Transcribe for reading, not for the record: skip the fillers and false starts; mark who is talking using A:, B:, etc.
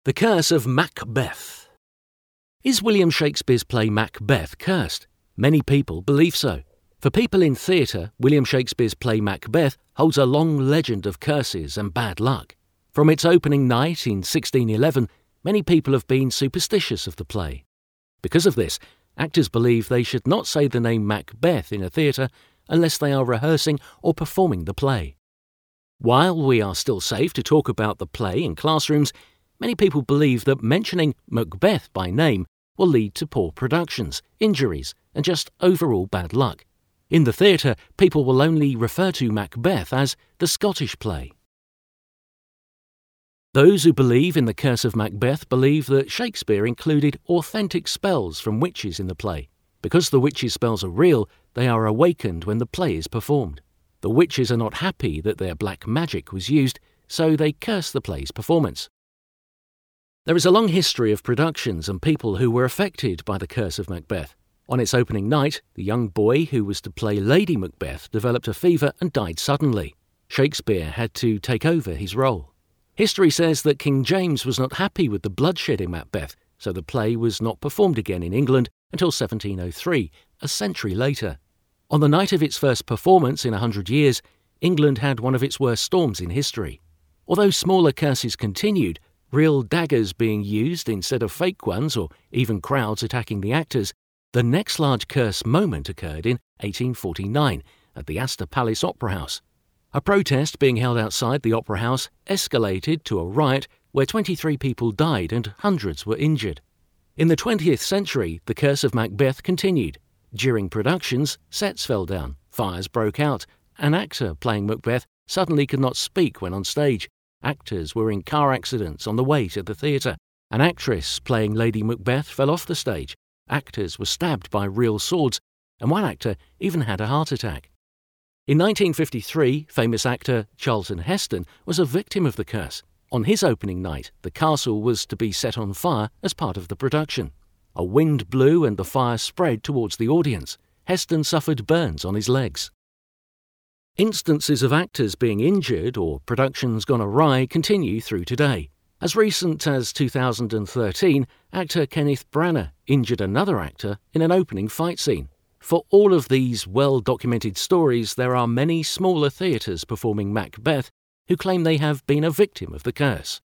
A: The Curse of Macbeth. Is William Shakespeare's play Macbeth cursed? Many people believe so. For people in theatre, William Shakespeare's play Macbeth holds a long legend of curses and bad luck. From its opening night in 1611, many people have been superstitious of the play. Because of this, actors believe they should not say the name Macbeth in a theatre unless they are rehearsing or performing the play. While we are still safe to talk about the play in classrooms, many people believe that mentioning Macbeth by name will lead to poor productions, injuries, and just overall bad luck. In the theatre, people will only refer to Macbeth as the Scottish play. Those who believe in the Curse of Macbeth believe that Shakespeare included authentic spells from witches in the play. Because the witches' spells are real, they are awakened when the play is performed. The witches are not happy that their black magic was used, so they curse the play's performance. There is a long history of productions and people who were affected by the Curse of Macbeth. On its opening night, the young boy who was to play Lady Macbeth developed a fever and died suddenly. Shakespeare had to take over his role. History says that King James was not happy with the bloodshed in Macbeth, so the play was not performed again in England until 1703, a century later. On the night of its first performance in 100 years, England had one of its worst storms in history. Although smaller curses continued, real daggers being used instead of fake ones or even crowds attacking the actors, the next large curse moment occurred in 1849 at the Astor Palace Opera House. A protest being held outside the Opera House escalated to a riot where 23 people died and hundreds were injured. In the 20th century, the Curse of Macbeth continued. During productions, sets fell down, fires broke out. An actor playing Macbeth suddenly could not speak when on stage. Actors were in car accidents on the way to the theatre. An actress playing Lady Macbeth fell off the stage. Actors were stabbed by real swords, and one actor even had a heart attack. In 1953, famous actor Charlton Heston was a victim of the curse. On his opening night, the castle was to be set on fire as part of the production. A wind blew and the fire spread towards the audience. Heston suffered burns on his legs. Instances of actors being injured or productions gone awry continue through today. As recent as 2013, actor Kenneth Branagh injured another actor in an opening fight scene. For all of these well-documented stories, there are many smaller theatres performing Macbeth who claim they have been a victim of the curse.